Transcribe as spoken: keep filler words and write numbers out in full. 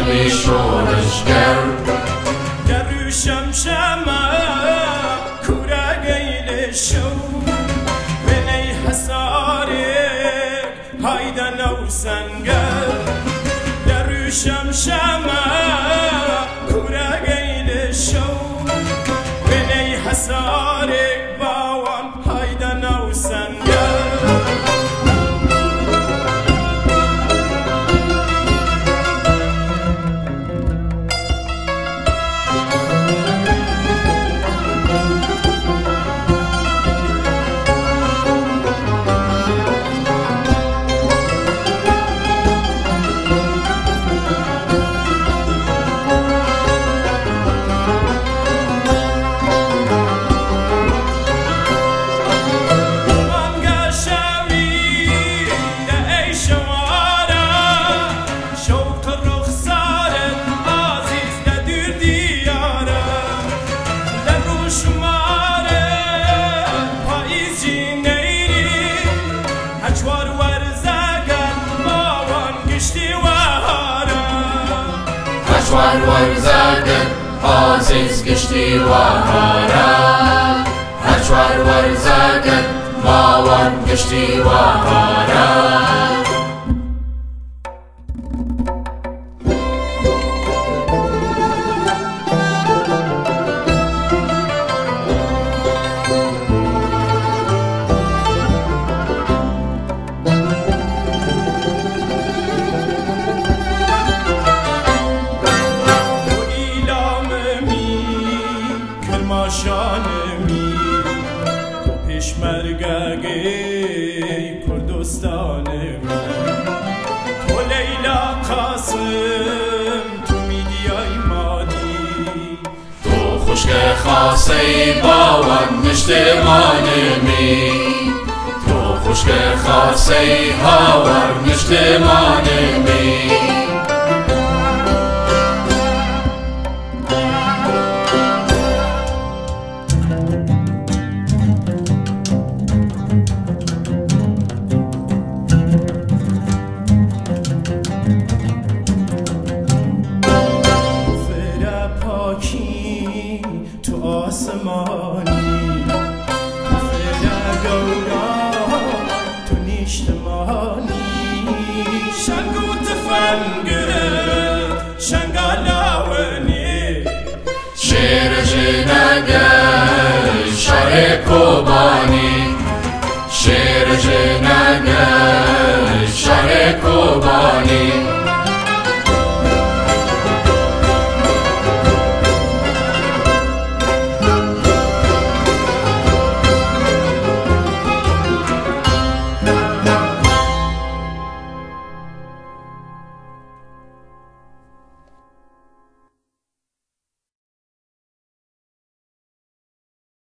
قلبی شورشگر درو شمشمه کوره گیل شو بنی حسارک هایده نو سنگر درو شمشمه کوره گیل شو بنی حسارک باوان هایده نو سنگر هجوار ورزاگت عزیز گشتی و هارا هجوار ورزاگت باوان گشتی و هارا شانمی تو پیشمرگه کردستانمی تو لیلا قاسم تو میدیای مادی تو خشک خاصی باوان نشتمانمی تو خشک خاصی هاوان نشتمانمی تو آسمانی تو فره گورا تو نیشتمانی شنگو تفنگت شنگالاونی شیر جنگه شار کوبانی شیر جنگه شار کوبانی